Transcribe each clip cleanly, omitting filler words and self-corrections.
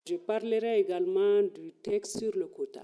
Je parlerai également du texte sur le quota.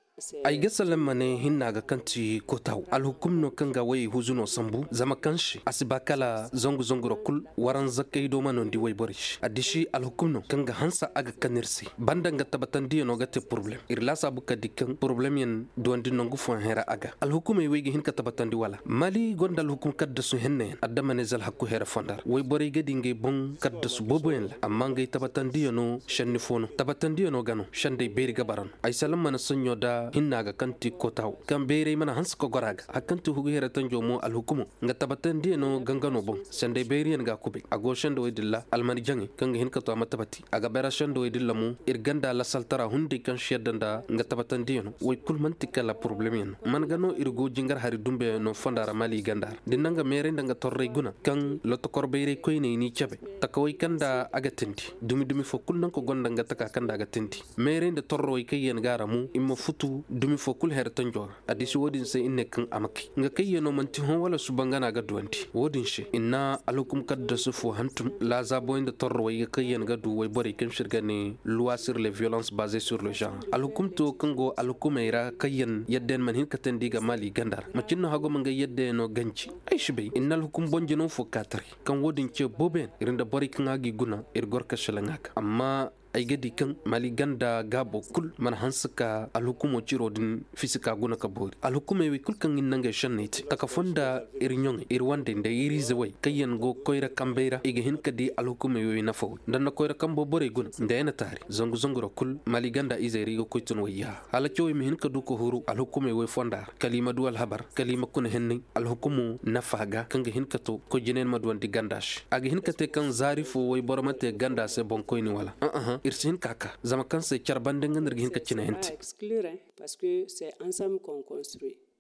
ay gasalan mane hinnaga kanti kotaw alhukumno kanga way huzuno sambu zama kanshi asibakala zongo kul waran zakkay do manon di way borish adishi alhukumno kanga hansa aga kanirsi bandanga tabatandi no gate problem irla sabu kadikan problem yen dondi nongu fon hera aga alhukume waygi hin katabatan wala mali gondal hukum kaddasu henne adamane zal hakku hera fondar way bori gadinge bon kaddasu boboyen la amma ngay tabatandi no shanni fono tabatandi no gano shande beri gabaran ay salam man sonyo da hinnaga kanti kotaw kan bere mana hans ko goraga hakanti hugu hera tanjo mo al hukumu nga tabatandi no gangano bon sande beri en ga kube ago shande wedilla almani jangi kan hin kato amatabati aga bera shande wedilla mu irganda la saltara hundi kan sheddanda nga tabatandi no way kul mantika la problem en man gano irgo jingar hari dumbe no fondara mali gandar dinanga mere ndanga torre guna kan loto korbere koyne ni chabe takawai kanda aga tendi dumi fo kul nan ko gonda nga taka kanda aga tendi mere nde torro kayen gara mu immo futu dumi fo kul her tanjor adisi wodin se inne kan amaki nga kayeno manti hon wala subangana ga duwanti wodin she inna alukum kadda sufu hantum la zabo inde torro way kayen ga du way bori kan shirgane loi sur les violences basées sur le genre alukum to kango alukum ira kayen yedden man hin katendi ga mali gandar macinno hago manga yedde no ganci ay shibe innal hukum bonjino fo katri kan wodin ce boben irinda bori kan agi guna irgor shalangaka amma ay gadi kan mali ganda gabo kul man hansuka alhukumo cirodin fisika guna ka bori alhukume wi kul kan innanga shanneti taka fonda irnyong irwande nda iri zawai kayen go koira kambeira ige hin kadi alhukume wi nafo dan koira kambo bore guna nda ena tari zongo kul mali ganda izeri go koitun waya ala choy mi hin kadu ko huru alhukume wi fonda kalima dual habar kalima kun henni alhukumu nafaga kanga hin kato ko jinen madwan di gandash age hin kate kan zarifu way boromate ganda se bon koyni wala irsin kaka zama kan se charbande ngan rigin kacina hente exclure parce que c'est ensemble qu'on construit.